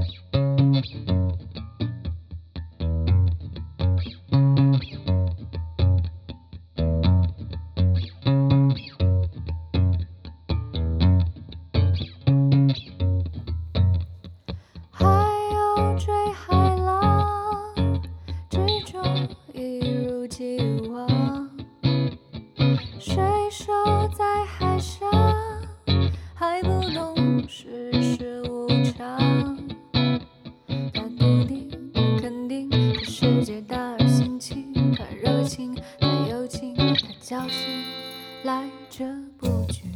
还有追海浪之中一如既往，水手在海上还不懂世事无常，他笃定，他肯定，这世界大而新奇，他热情，他友情，他侥幸来者不拒。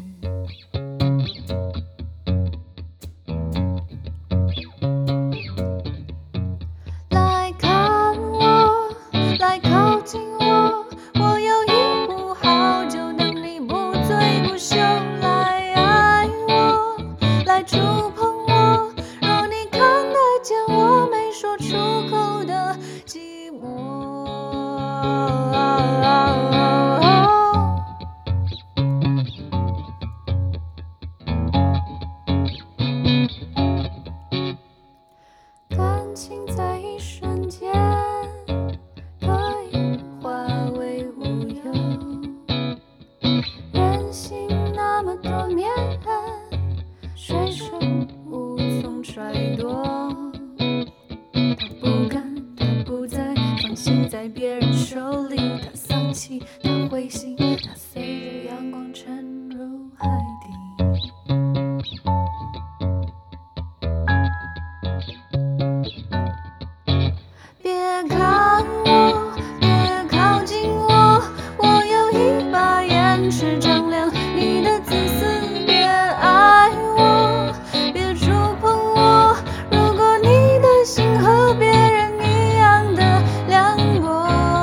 来看我，来靠近我，我有一壶好酒等你不醉不休。来爱我，来触碰我，若你看得见我没说出口的寂寞。感情在一瞬间可以化为乌有，人心那么多面，水手无从揣度。他不敢，他不再放心在别人手里，他丧气，他灰心，他随着阳光沉入海底。别看我，别靠近我，我有一把烟匙丈量你的自私。别爱我，别触碰我，如果你的心和别人一样的凉薄。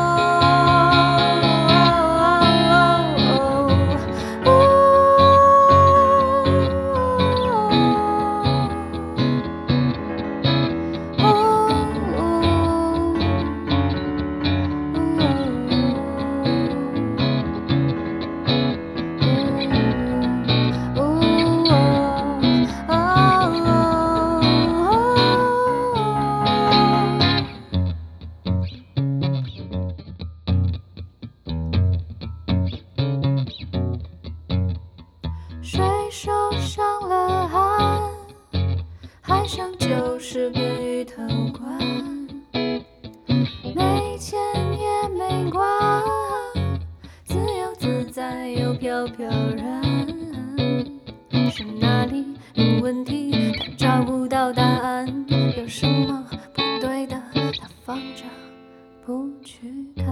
水手上了岸，海上就是个鱼头馆，没钱也没关，自由自在又飘飘然。是哪里有问题？他找不到答案，有什么不对的？他放着不去看。